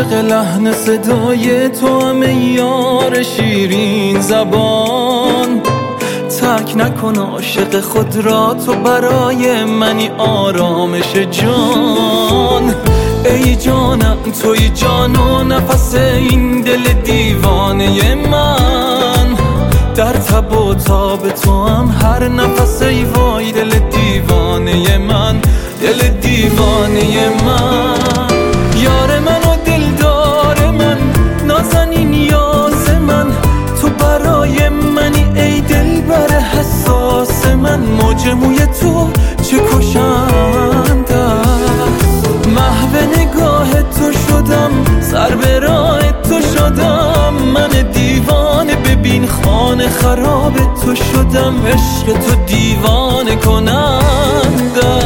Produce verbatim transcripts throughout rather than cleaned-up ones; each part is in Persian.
عاشق لحن صدای تو هم یار شیرین زبان. ترک نکن عاشق خود را، تو برای منی آرامش جان. ای جانم توی جان و نفس این دل دیوانه من. در تب و تاب تو هم هر نفس ای وای دل دیوانه من، دل دیوانه من. یار من و دلدار من، نازنین یاز من، تو برای منی ای دلبر حساس من. موج موی تو چه کشنده است، محو نگاه تو شدم، سر به راه تو شدم. من دیوانه ببین خانه خراب تو شدم، عشق تو دیوانه کننده.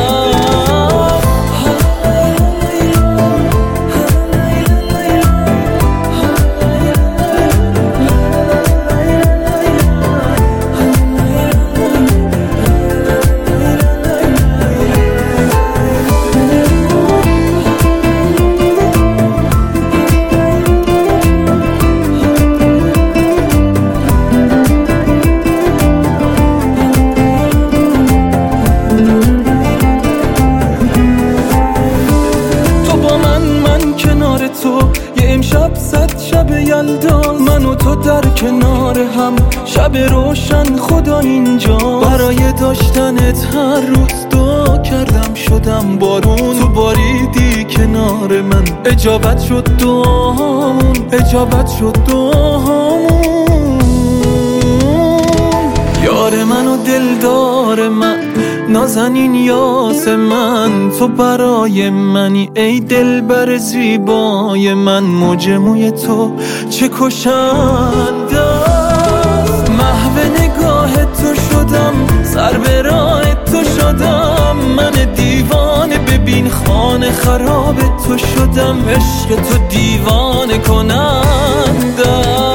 تو یه امشب صد شب یلداز، من و تو در کنار هم، شب روشن خدا اینجا. برای داشتنت هر روز دعا کردم شدم بارون، تو باریدی کنار من، اجابت شد دعامون، اجابت شد دعامون. یار من و دلدار من، نازنین یاس من، تو برای منی ای دلبر زیبای من. موج موی تو چه کشنده است، محو نگاه تو شدم، سر به راه تو شدم. من دیوانه ببین خانه خراب تو شدم، عشق تو دیوانه کننده.